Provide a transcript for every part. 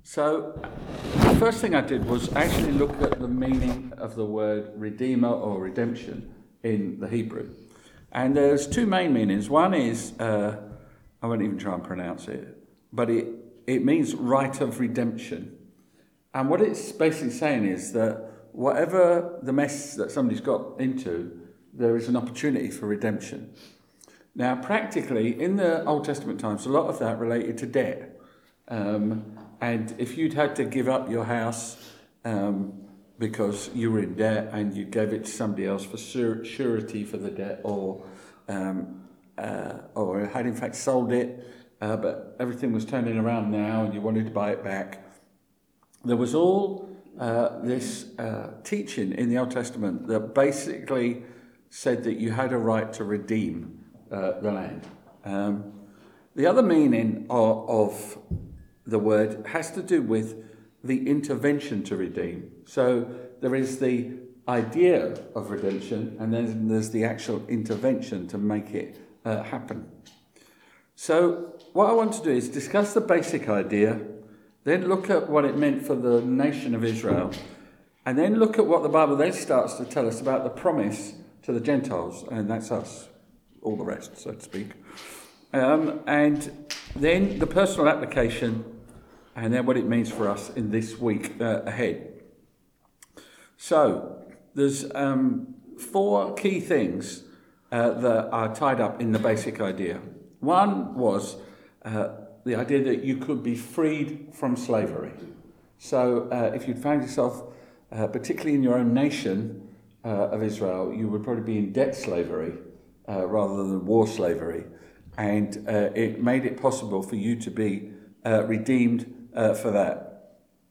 So, the first thing I did was actually look at the meaning of the word redeemer or redemption in the Hebrew. And there's two main meanings. One is, I won't even try and pronounce it, but it means right of redemption. And what it's basically saying is that whatever the mess that somebody's got into, there is an opportunity for redemption. Now, practically, in the Old Testament times, a lot of that related to debt. And if you'd had to give up your house because you were in debt and you gave it to somebody else for surety for the debt, or had in fact sold it, but everything was turning around now and you wanted to buy it back, there was all this teaching in the Old Testament that basically said that you had a right to redeem the land. The other meaning of the word has to do with the intervention to redeem. So there is the idea of redemption, and then there's the actual intervention to make it happen. So what I want to do is discuss the basic idea, then look at what it meant for the nation of Israel, and then look at what the Bible then starts to tell us about the promise to the Gentiles, and that's us, all the rest, so to speak. And then the personal application, and then what it means for us in this week ahead. So there's four key things that are tied up in the basic idea. One was the idea that you could be freed from slavery. So if you'd found yourself, particularly in your own nation of Israel, you would probably be in debt slavery rather than war slavery. And it made it possible for you to be redeemed for that.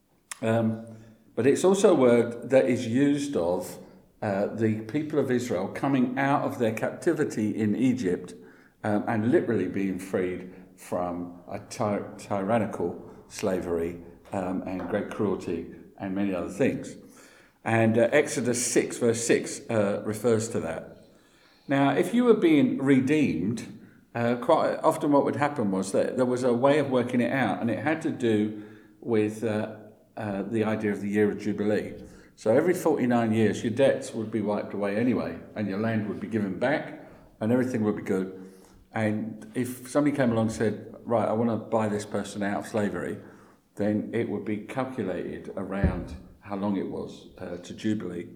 But it's also a word that is used of the people of Israel coming out of their captivity in Egypt and literally being freed from a tyrannical slavery and great cruelty and many other things. And Exodus 6 verse 6 refers to that. Now, if you were being redeemed, quite often what would happen was that there was a way of working it out, and it had to do with the idea of the year of Jubilee. So every 49 years, your debts would be wiped away anyway, and your land would be given back, and everything would be good. And if somebody came along and said, right, I want to buy this person out of slavery, then it would be calculated around how long it was to Jubilee.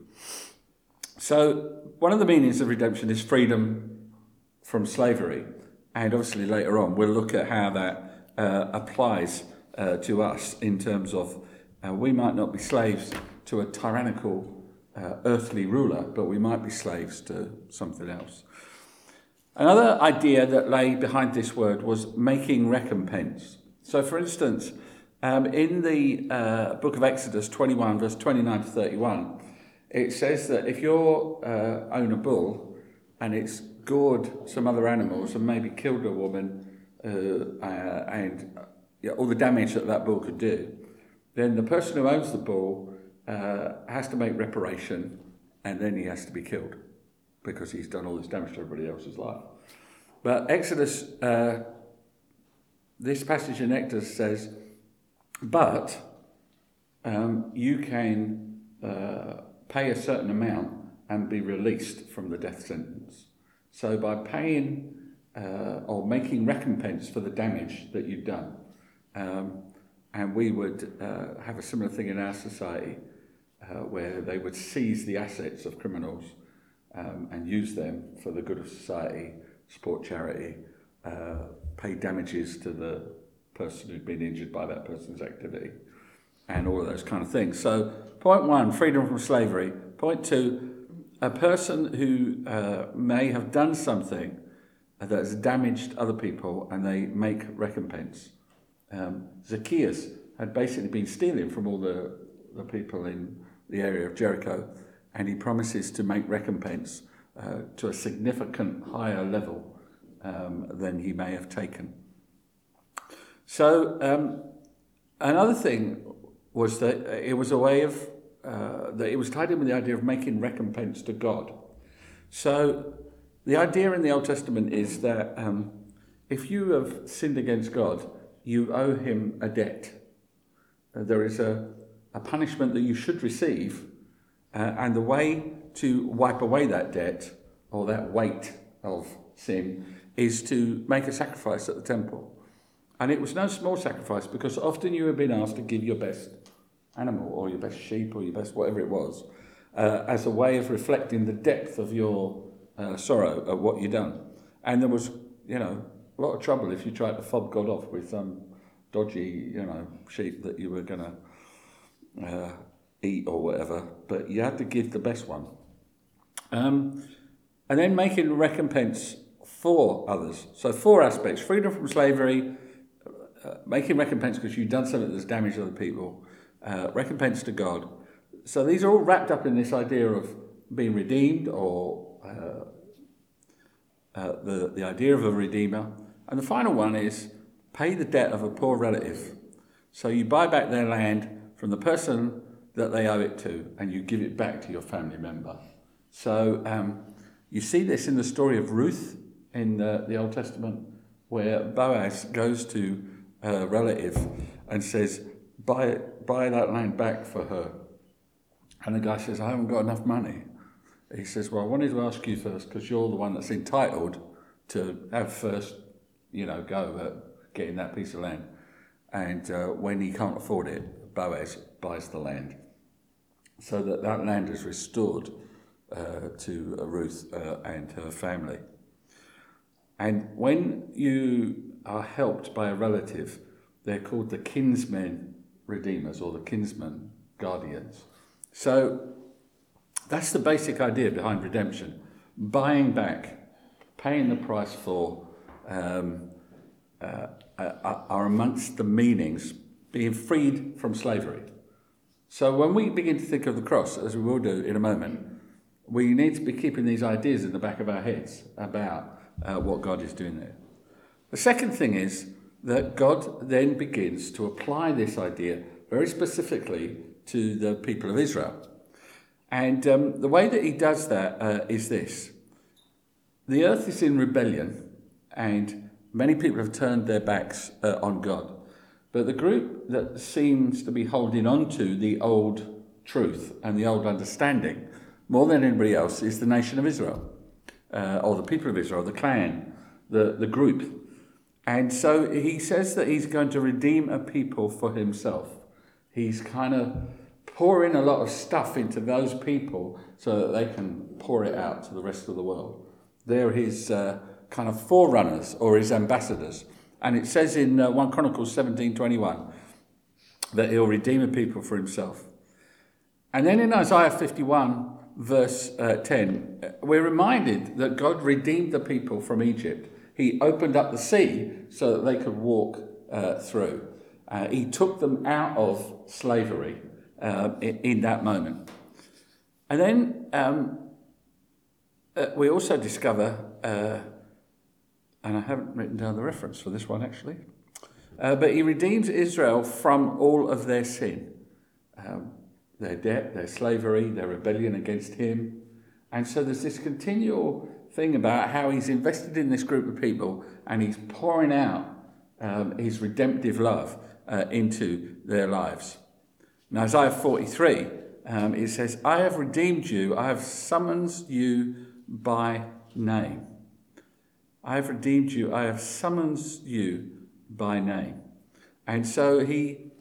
So one of the meanings of redemption is freedom from slavery. And obviously later on, we'll look at how that applies to us in terms of we might not be slaves to a tyrannical earthly ruler, but we might be slaves to something else. Another idea that lay behind this word was making recompense. So for instance, in the book of Exodus 21, verse 29 to 31, it says that if you own a bull and it's gored some other animals and maybe killed a woman and all the damage that bull could do, then the person who owns the bull has to make reparation, and then he has to be killed because he's done all this damage to everybody else's life. But Exodus, this passage in Exodus says, but you can pay a certain amount and be released from the death sentence. So by paying or making recompense for the damage that you've done, and we would have a similar thing in our society where they would seize the assets of criminals and use them for the good of society, support charity, pay damages to the person who'd been injured by that person's activity, and all of those kind of things. So point one, freedom from slavery. Point two, a person who may have done something that has damaged other people and they make recompense. Zacchaeus had basically been stealing from all the people in the area of Jericho, and he promises to make recompense to a significant higher level than he may have taken. So another thing was that it was a way of that it was tied in with the idea of making recompense to God. So the idea in the Old Testament is that if you have sinned against God, you owe him a debt. there is a punishment that you should receive, and the way to wipe away that debt or that weight of sin is to make a sacrifice at the temple. And it was no small sacrifice, because often you have been asked to give your best animal or your best sheep or your best whatever it was, as a way of reflecting the depth of your sorrow at what you've done. And there was, a lot of trouble if you tried to fob God off with some dodgy, sheep that you were going to eat or whatever. But you had to give the best one. And then making recompense for others. So 4 aspects: freedom from slavery, making recompense because you've done something that's damaged other people, recompense to God. So these are all wrapped up in this idea of being redeemed, or the idea of a redeemer. And the final one is pay the debt of a poor relative. So you buy back their land from the person that they owe it to, and you give it back to your family member. So you see this in the story of Ruth in the Old Testament, where Boaz goes to a relative and says, buy that land back for her. And the guy says, I haven't got enough money. He says, well, I wanted to ask you first, because you're the one that's entitled to have first, go at getting that piece of land. And when he can't afford it, Boaz buys the land, so that land is restored to Ruth and her family. And when you are helped by a relative, they're called the kinsmen redeemers, or the kinsman guardians. So that's the basic idea behind redemption: buying back, paying the price for, are amongst the meanings, being freed from slavery. So when we begin to think of the cross, as we will do in a moment, we need to be keeping these ideas in the back of our heads about what God is doing there. The second thing is that God then begins to apply this idea very specifically to the people of Israel. And the way that he does that is this. The earth is in rebellion, and many people have turned their backs on God. But the group that seems to be holding on to the old truth and the old understanding more than anybody else is the nation of Israel, or the people of Israel, the clan, the group. And so he says that he's going to redeem a people for himself. He's kind of pouring a lot of stuff into those people so that they can pour it out to the rest of the world. They're his kind of forerunners, or his ambassadors. And it says in 1 Chronicles 17:21 that he'll redeem a people for himself. And then in Isaiah 51, verse 10, we're reminded that God redeemed the people from Egypt. He opened up the sea so that they could walk through. He took them out of slavery in that moment. And then we also discover, and I haven't written down the reference for this one actually, but he redeems Israel from all of their sin, their debt, their slavery, their rebellion against him. And so there's this continual thing about how he's invested in this group of people, and he's pouring out his redemptive love into their lives. In Isaiah 43, it says, I have redeemed you, I have summoned you by name. I have redeemed you, I have summoned you by name. And so he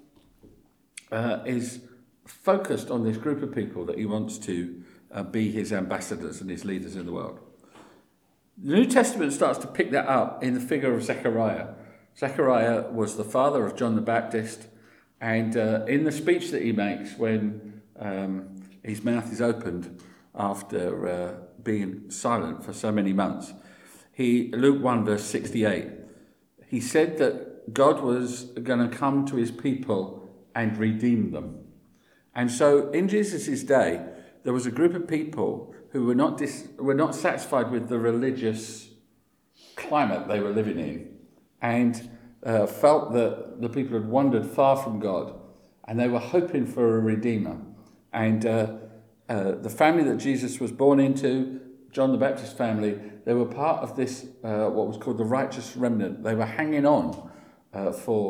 is focused on this group of people that he wants to be his ambassadors and his leaders in the world. The New Testament starts to pick that up in the figure of Zechariah. Zechariah was the father of John the Baptist, and in the speech that he makes when his mouth is opened after being silent for so many months, Luke 1 verse 68, he said that God was going to come to his people and redeem them. And so in Jesus' day, there was a group of people who were not satisfied with the religious climate they were living in, and felt that the people had wandered far from God, and they were hoping for a redeemer. And the family that Jesus was born into, John the Baptist family, they were part of this, what was called the righteous remnant. They were hanging on for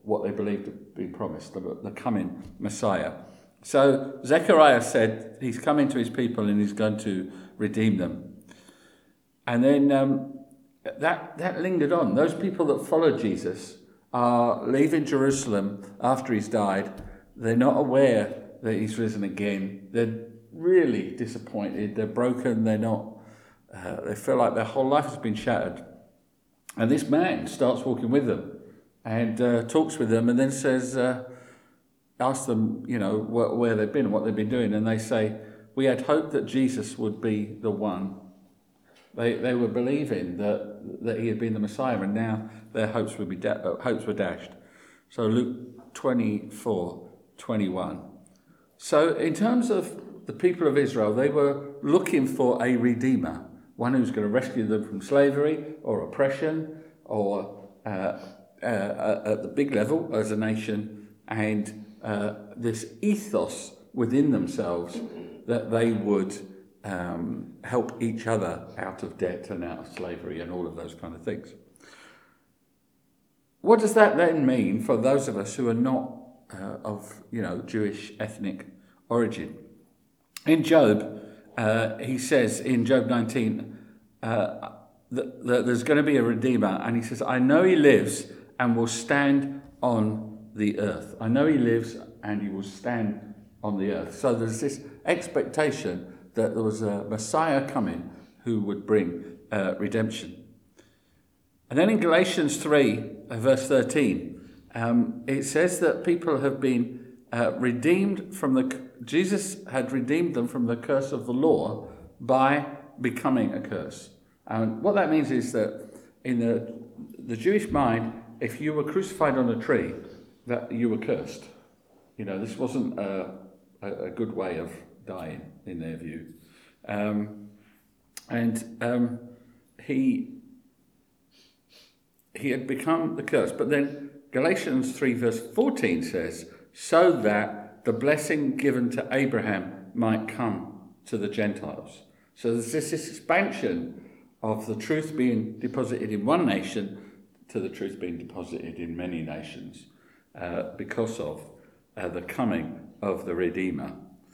what they believed had been promised, the coming Messiah. So Zechariah said he's coming to his people and he's going to redeem them. And then that lingered on. Those people that followed Jesus are leaving Jerusalem after he's died. They're not aware that he's risen again. They're really disappointed. They're broken. They're not. They feel like their whole life has been shattered. And this man starts walking with them and talks with them, and then says, asks them, where they've been, what they've been doing, and they say, "We had hoped that Jesus would be the one." They were believing that he had been the Messiah, and now their hopes would be hopes were dashed. So Luke 24:21. So in terms of the people of Israel, they were looking for a redeemer, one who's going to rescue them from slavery or oppression, or at the big level as a nation, and this ethos within themselves that they would help each other out of debt and out of slavery and all of those kind of things. What does that then mean for those of us who are not of Jewish ethnic origin? In Job, he says in Job 19 that there's going to be a redeemer, and he says, "I know he lives and will stand on the earth." I know he lives and he will stand on the earth. So there's this expectation that there was a Messiah coming who would bring redemption. And then in Galatians 3, verse 13, it says that people have been redeemed from Jesus had redeemed them from the curse of the law by becoming a curse. And what that means is that in the Jewish mind, if you were crucified on a tree, that you were cursed. This wasn't a good way of dying in their view. He had become the curse. But then Galatians 3 verse 14 says, "So that the blessing given to Abraham might come to the Gentiles." So there's this expansion of the truth being deposited in one nation to the truth being deposited in many nations because of the coming of the Redeemer.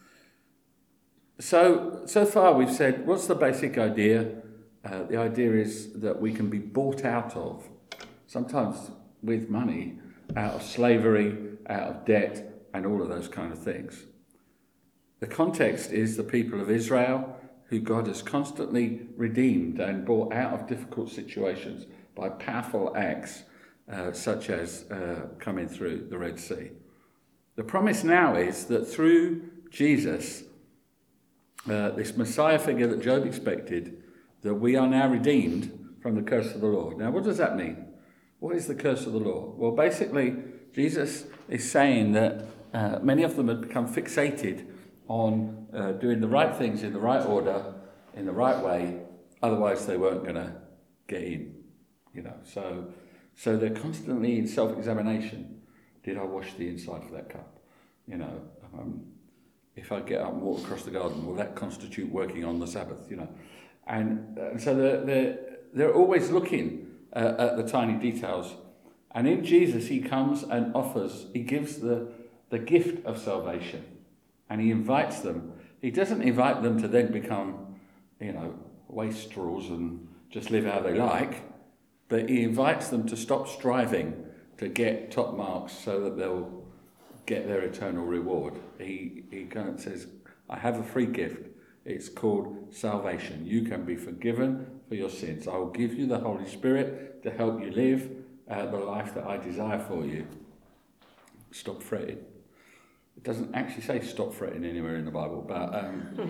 So far we've said, what's the basic idea? The idea is that we can be bought out of, sometimes with money, out of slavery, out of debt, and all of those kind of things. The context is the people of Israel, who God has constantly redeemed and brought out of difficult situations by powerful acts such as coming through the Red Sea. The promise now is that through Jesus, this Messiah figure that Job expected, that we are now redeemed from the curse of the law. Now, what does that mean? What is the curse of the law? Well, basically, Jesus is saying that many of them had become fixated on doing the right things in the right order, in the right way, otherwise they weren't going to get in. So they're constantly in self-examination. Did I wash the inside of that cup? If I get up and walk across the garden, will that constitute working on the Sabbath? And so they're always looking at the tiny details. And in Jesus, he comes and he gives the gift of salvation, and he invites them. He doesn't invite them to then become, wastrels and just live how they like, but he invites them to stop striving to get top marks so that they'll get their eternal reward. He kind of says, I have a free gift. It's called salvation. You can be forgiven for your sins. I will give you the Holy Spirit to help you live the life that I desire for you. Stop fretting. It doesn't actually say stop fretting anywhere in the Bible, but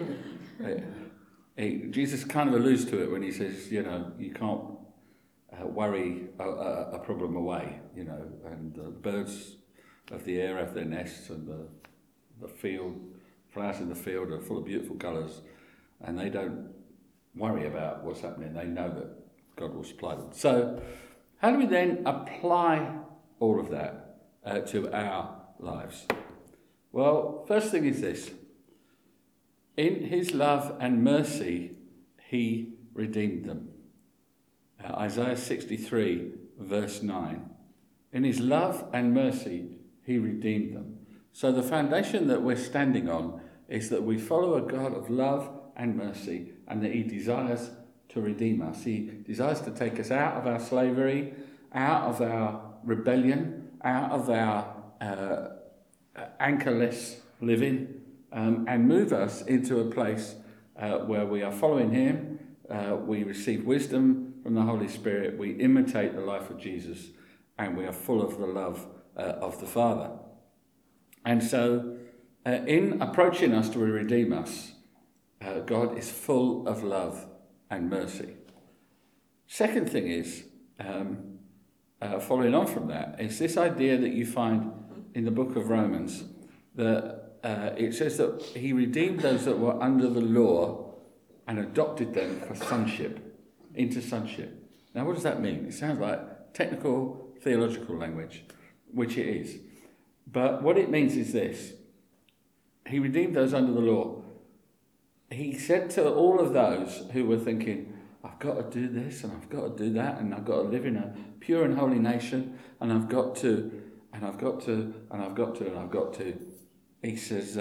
Jesus kind of alludes to it when he says, you can't worry a problem away, and the birds of the air have their nests, and the flowers in the field are full of beautiful colours, and they don't worry about what's happening. They know that God will supply them. So how do we then apply all of that to our lives? Well, first thing is this. In his love and mercy, he redeemed them. Isaiah 63, verse 9. In his love and mercy, he redeemed them. So the foundation that we're standing on is that we follow a God of love and mercy, and that he desires to redeem us. He desires to take us out of our slavery, out of our rebellion, out of our anchorless living, and move us into a place where we are following him, we receive wisdom from the Holy Spirit, we imitate the life of Jesus, and we are full of the love of the Father. And so, in approaching us to redeem us, God is full of love and mercy. Second thing is, following on from that, is this idea that you find in the book of Romans, that it says that he redeemed those that were under the law and adopted them for sonship, into sonship. Now, what does that mean? It sounds like technical theological language, which it is. But what it means is this. He redeemed those under the law. He said to all of those who were thinking, I've got to do this and I've got to do that and I've got to live in a pure and holy nation and I've got to, and I've got to, and I've got to, and I've got to. He says,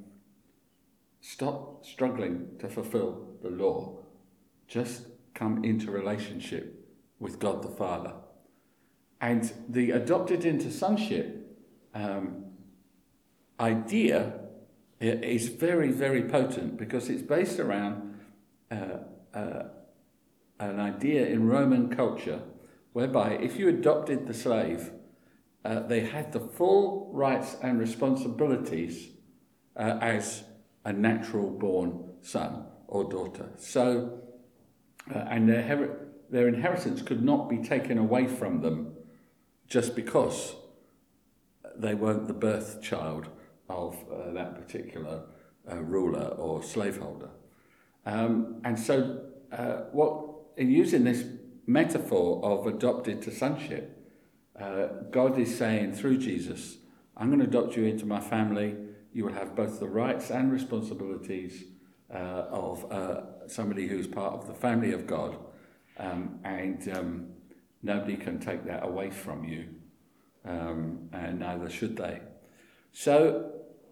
stop struggling to fulfill the law. Just come into relationship with God the Father. And the adopted into sonship idea is very, very potent because it's based around an idea in Roman culture whereby if you adopted the slave, they had the full rights and responsibilities as a natural born son or daughter. So, and their inheritance could not be taken away from them just because they weren't the birth child of that particular ruler or slaveholder. And so in using this metaphor of adopted to sonship, God is saying through Jesus, I'm going to adopt you into my family. You will have both the rights and responsibilities of somebody who's part of the family of God, and nobody can take that away from you, and neither should they. So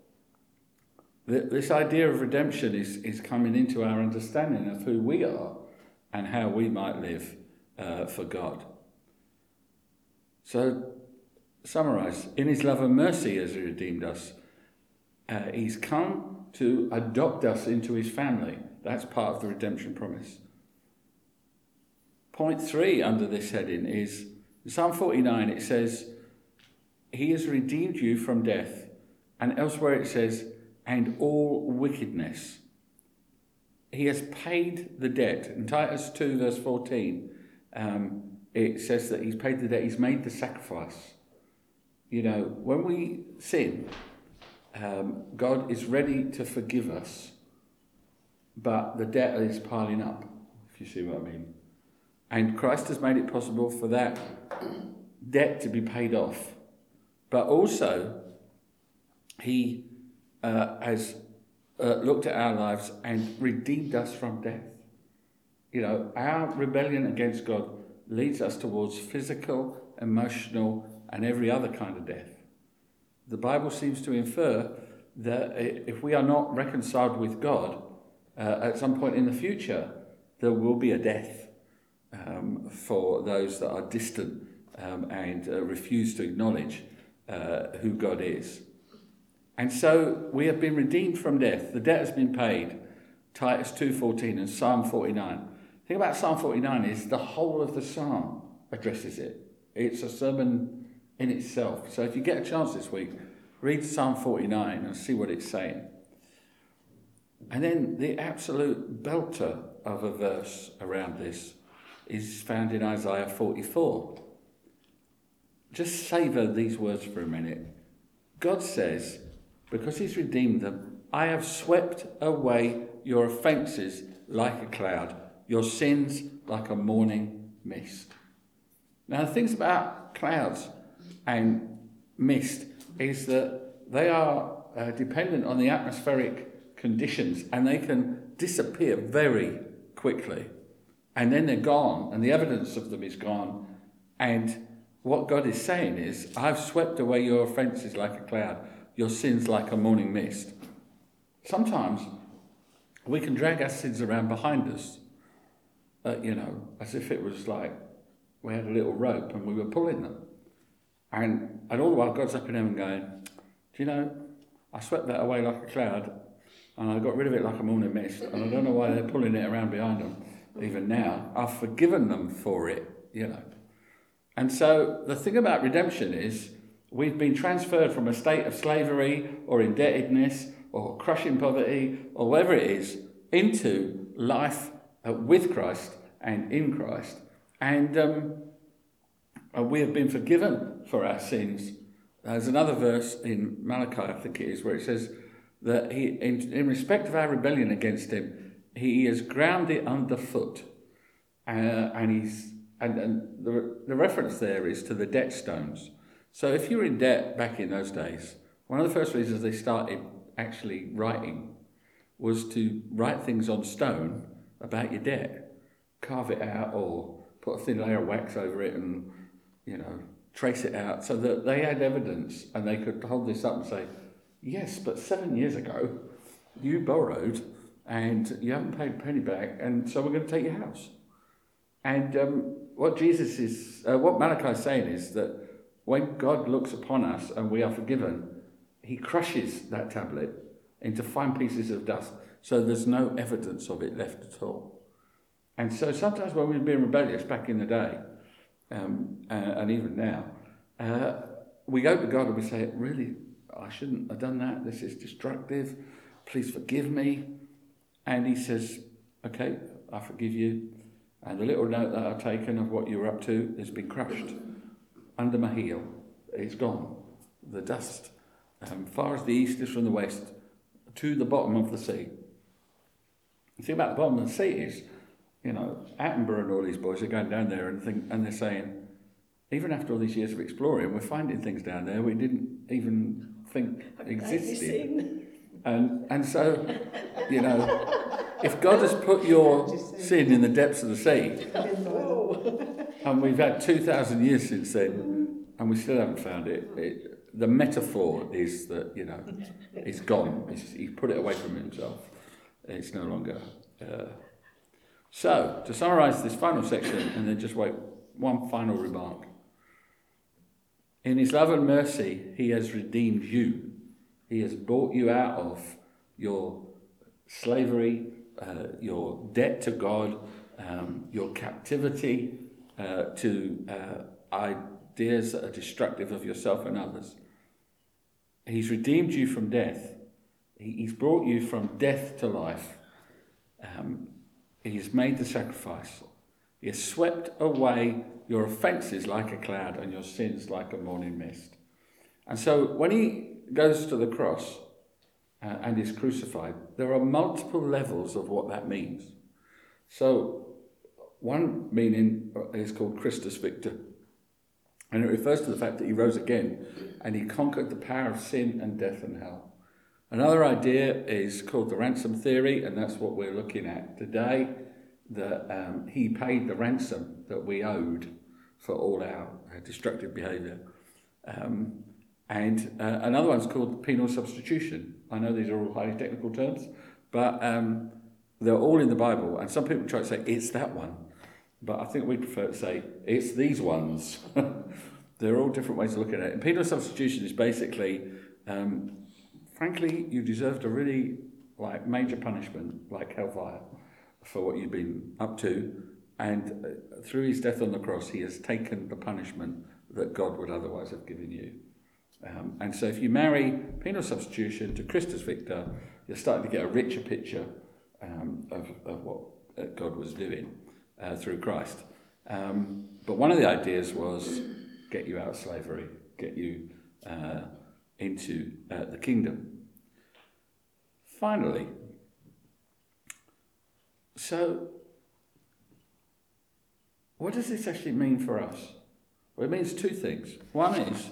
this idea of redemption is coming into our understanding of who we are and how we might live for God. So, summarise, in his love and mercy as he redeemed us, he's come to adopt us into his family. That's part of the redemption promise. Point 3 under this heading is, in Psalm 49 it says, he has redeemed you from death. And elsewhere it says, and all wickedness. He has paid the debt. In Titus 2 verse 14, it says that he's paid the debt, he's made the sacrifice. You know, when we sin, God is ready to forgive us, but the debt is piling up, if you see what I mean. And Christ has made it possible for that debt to be paid off. But also, he has looked at our lives and redeemed us from death. You know, our rebellion against God leads us towards physical, emotional, and every other kind of death. The Bible seems to infer that if we are not reconciled with God, at some point in the future, there will be a death for those that are distant and refuse to acknowledge who God is. And so we have been redeemed from death. The debt has been paid. Titus 2:14 and Psalm 49. The thing about Psalm 49 is the whole of the psalm addresses it. It's a sermon in itself. So if you get a chance this week, read Psalm 49 and see what it's saying. And then the absolute belter of a verse around this is found in Isaiah 44. Just savour these words for a minute. God says, because he's redeemed them, I have swept away your offences like a cloud, your sins like a morning mist. Now, the things about clouds and mist is that they are dependent on the atmospheric conditions and they can disappear very quickly. And then they're gone and the evidence of them is gone. And what God is saying is, I've swept away your offences like a cloud, your sins like a morning mist. Sometimes we can drag our sins around behind us, as if it was like we had a little rope and we were pulling them. And all the while God's up in heaven going, do you know, I swept that away like a cloud and I got rid of it like a morning mist, and I don't know why they're pulling it around behind them even now. I've forgiven them for it, And so the thing about redemption is we've been transferred from a state of slavery or indebtedness or crushing poverty or whatever it is into life with Christ and in Christ. And we have been forgiven for our sins. There's another verse in Malachi, I think it is, where it says that he, in respect of our rebellion against him, he has ground it underfoot. And the reference there is to the debt stones. So if you were in debt back in those days, one of the first reasons they started actually writing was to write things on stone about your debt, carve it out or put a thin layer of wax over it and, trace it out so that they had evidence and they could hold this up and say, yes, but 7 years ago you borrowed and you haven't paid a penny back, and so we're going to take your house. And what Malachi is saying is that when God looks upon us and we are forgiven, he crushes that tablet into fine pieces of dust, so there's no evidence of it left at all. And so sometimes when we've been rebellious back in the day, and even now, we go to God and we say, really, I shouldn't have done that. This is destructive. Please forgive me. And he says, okay, I forgive you. And the little note that I've taken of what you were up to has been crushed under my heel. It's gone. The dust, far as the east is from the west, to the bottom of the sea. The thing about the bottom of the sea is, Attenborough and all these boys are going down there and they're saying, even after all these years of exploring, we're finding things down there we didn't even think existed. And so, if God has put your sin in the depths of the sea, and we've had 2,000 years since then, and we still haven't found it, the metaphor is that, it's gone. He's put it away from himself. It's no longer... So, to summarise this final section, and then just wait, one final remark. In his love and mercy, he has redeemed you. He has brought you out of your slavery, your debt to God, your captivity to ideas that are destructive of yourself and others. He's redeemed you from death. He's brought you from death to life. He's made the sacrifice. He has swept away your offences like a cloud and your sins like a morning mist. And so when he goes to the cross and is crucified, there are multiple levels of what that means. So one meaning is called Christus Victor. And it refers to the fact that he rose again and he conquered the power of sin and death and hell. Another idea is called the ransom theory, and that's what we're looking at today, that he paid the ransom that we owed for all our destructive behaviour. And another one's called penal substitution. I know these are all highly technical terms, but they're all in the Bible, and some people try to say it's that one, but I think we prefer to say it's these ones. They're all different ways of looking at it. And penal substitution is basically... frankly, you deserved a really major punishment, like hellfire, for what you've been up to. And through his death on the cross, he has taken the punishment that God would otherwise have given you. And so if you marry penal substitution to Christus Victor, you're starting to get a richer picture of what God was doing through Christ. But one of the ideas was get you out of slavery, get you... into the kingdom. Finally, so what does this actually mean for us? Well, it means two things. One is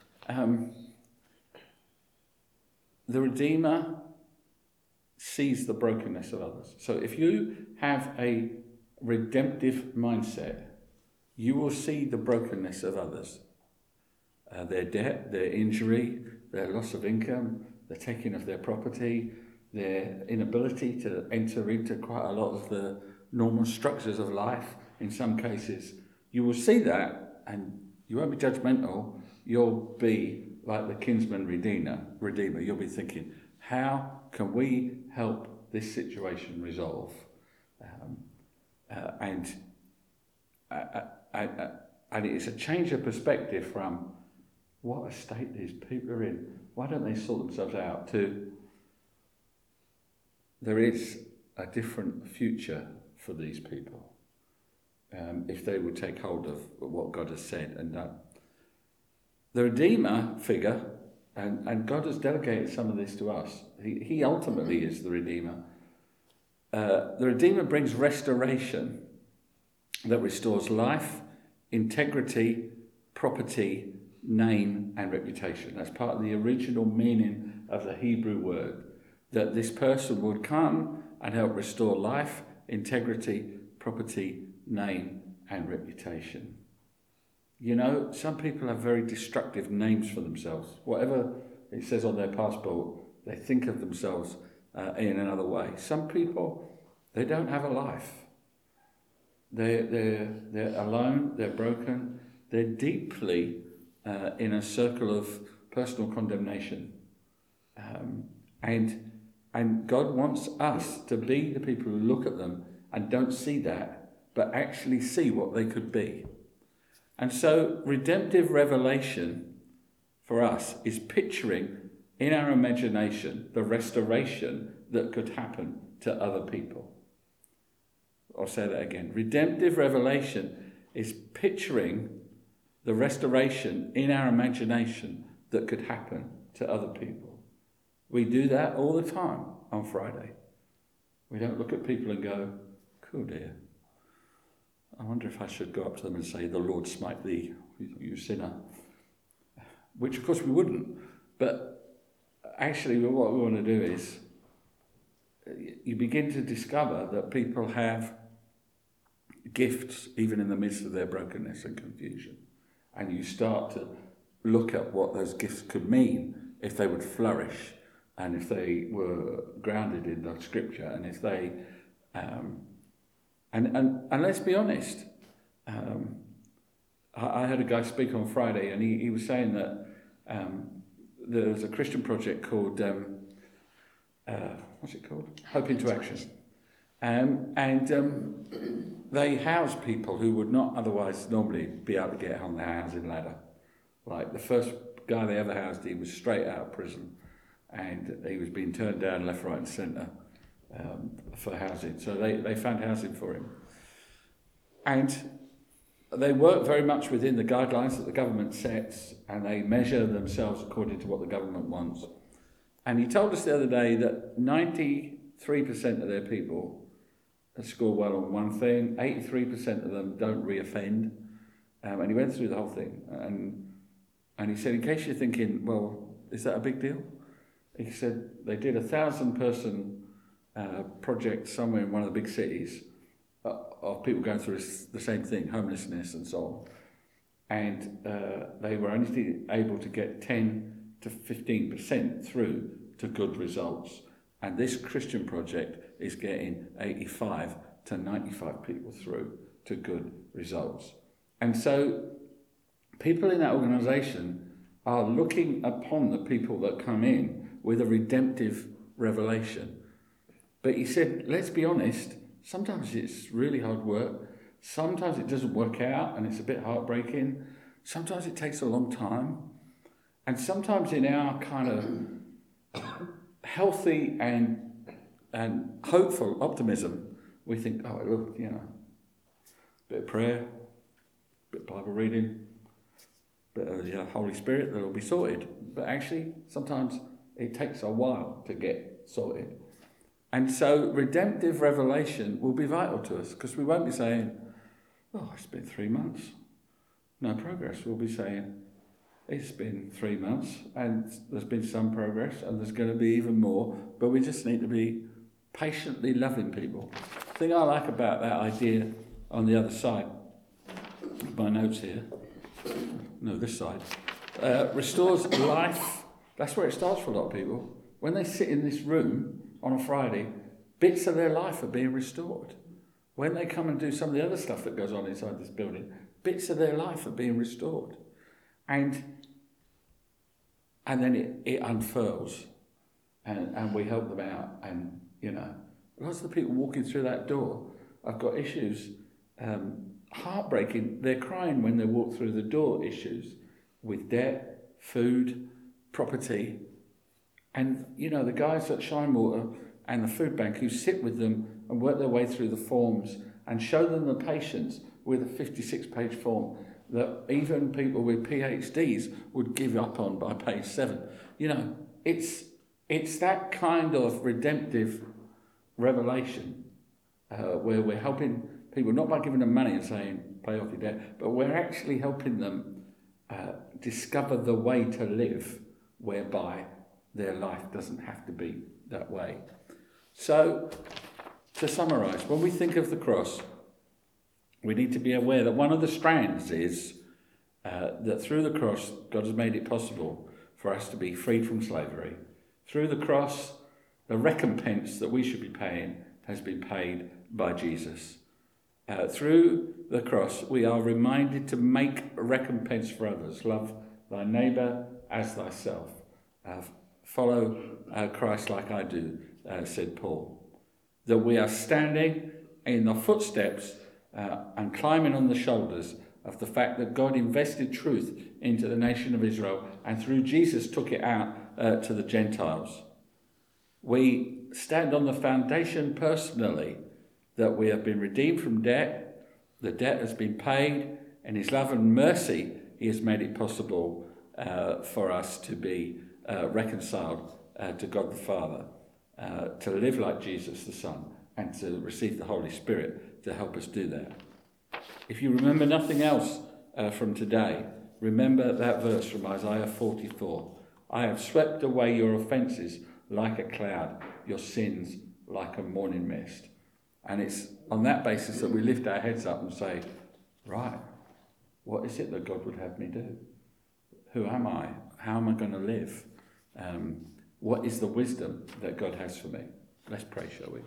the Redeemer sees the brokenness of others. So if you have a redemptive mindset, you will see the brokenness of others. their debt, their injury, their loss of income, the taking of their property, their inability to enter into quite a lot of the normal structures of life in some cases. You will see that, and you won't be judgmental. You'll be like the kinsman redeemer. You'll be thinking, how can we help this situation resolve? And it's a change of perspective from what a state these people are in. Why don't they sort themselves out? To there is a different future for these people if they would take hold of what God has said and done. The Redeemer figure, and God has delegated some of this to us. He ultimately is the Redeemer. The Redeemer brings restoration that restores life, integrity, property, name, and reputation. That's part of the original meaning of the Hebrew word, that this person would come and help restore life, integrity, property, name, and reputation. You know, some people have very destructive names for themselves. Whatever it says on their passport, they think of themselves in another way. Some people, they don't have a life. They're alone, they're broken, they're deeply in a circle of personal condemnation. And God wants us to be the people who look at them and don't see that, but actually see what they could be. And so redemptive revelation for us is picturing in our imagination the restoration that could happen to other people. I'll say that again. Redemptive revelation is picturing the restoration in our imagination that could happen to other people. We do that all the time on Friday. We don't look at people and go, cool dear, I wonder if I should go up to them and say, the Lord smite thee, you sinner. Which of course we wouldn't. But actually what we want to do is you begin to discover that people have gifts even in the midst of their brokenness and confusion. And you start to look at what those gifts could mean if they would flourish and if they were grounded in the scripture and if they... And let's be honest, I had a guy speak on Friday and he was saying that there's a Christian project called, what's it called? Hope into Action. They house people who would not otherwise normally be able to get on the housing ladder. Like the first guy they ever housed, he was straight out of prison and he was being turned down left, right and centre for housing. So they found housing for him. And they work very much within the guidelines that the government sets and they measure themselves according to what the government wants. And he told us the other day that 93% of their people score well on one thing, 83% of them don't reoffend. And he went through the whole thing. And he said, in case you're thinking, well, is that a big deal? He said they did a 1,000-person project somewhere in one of the big cities of people going through the same thing, homelessness and so on. And they were only able to get 10 to 15% through to good results. And this Christian project is getting 85 to 95 people through to good results. And so people in that organisation are looking upon the people that come in with a redemptive revelation. But he said, let's be honest, sometimes it's really hard work. Sometimes it doesn't work out and it's a bit heartbreaking. Sometimes it takes a long time. And sometimes in our kind of healthy and hopeful optimism, we think, oh, look, you know, a bit of prayer, a bit of Bible reading, a bit of Holy Spirit, that'll be sorted. But actually, sometimes it takes a while to get sorted. And so redemptive revelation will be vital to us because we won't be saying, oh, it's been 3 months, no progress. We'll be saying, it's been 3 months and there's been some progress and there's going to be even more, but we just need to be patiently loving people. The thing I like about that idea on the other side, my notes here, no, this side, restores life. That's where it starts for a lot of people. When they sit in this room on a Friday, bits of their life are being restored. When they come and do some of the other stuff that goes on inside this building, bits of their life are being restored. And then it unfurls, and we help them out. And, lots of the people walking through that door have got issues, heartbreaking. They're crying when they walk through the door, issues with debt, food, property. And, the guys at Shinewater and the food bank who sit with them and work their way through the forms and show them the patience with a 56-page form that even people with PhDs would give up on by page 7. It's that kind of redemptive revelation where we're helping people, not by giving them money and saying, pay off your debt, but we're actually helping them discover the way to live whereby their life doesn't have to be that way. So, to summarise, when we think of the cross, we need to be aware that one of the strands is that through the cross, God has made it possible for us to be freed from slavery. Through the cross, the recompense that we should be paying has been paid by Jesus. Through the cross, we are reminded to make recompense for others. Love thy neighbour as thyself. Follow Christ like I do, said Paul. That we are standing in the footsteps and climbing on the shoulders of the fact that God invested truth into the nation of Israel and through Jesus took it out to the Gentiles. We stand on the foundation personally that we have been redeemed from debt, the debt has been paid, and his love and mercy, he has made it possible for us to be reconciled to God the Father, to live like Jesus the Son, and to receive the Holy Spirit to help us do that. If you remember nothing else from today, remember that verse from Isaiah 44. I have swept away your offences like a cloud, your sins like a morning mist. And it's on that basis that we lift our heads up and say, right, what is it that God would have me do? Who am I? How am I going to live? What is the wisdom that God has for me? Let's pray, shall we?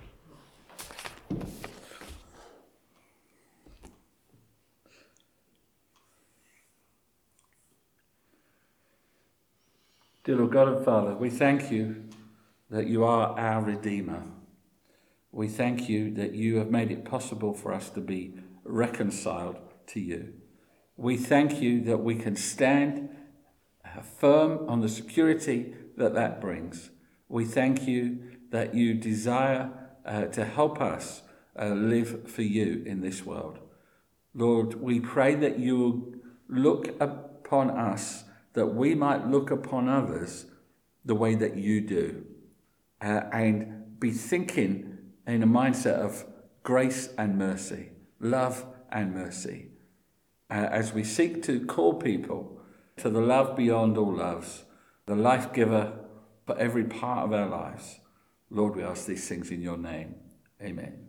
Dear Lord God and Father, we thank you that you are our Redeemer. We thank you that you have made it possible for us to be reconciled to you. We thank you that we can stand firm on the security that brings. We thank you that you desire to help us live for you in this world. Lord, we pray that you will look upon us, that we might look upon others the way that you do, and be thinking in a mindset of grace and mercy, love and mercy, as we seek to call people to the love beyond all loves, the life giver for every part of our lives. Lord, we ask these things in your name. Amen.